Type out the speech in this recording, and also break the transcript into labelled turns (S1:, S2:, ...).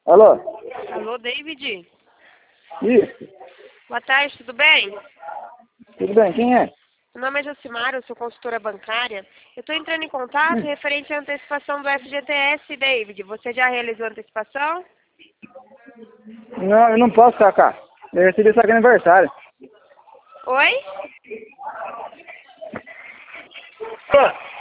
S1: Alô?
S2: Alô, David?
S1: Isso.
S2: Boa tarde, tudo bem?
S1: Tudo bem, quem é?
S2: Meu nome é Jocimara, eu sou consultora bancária. Eu estou entrando em contato referente à antecipação do FGTS, David. Você já realizou a antecipação?
S1: Não, eu não posso sacar. Eu recebi saque aniversário.
S2: Oi?
S1: Alô?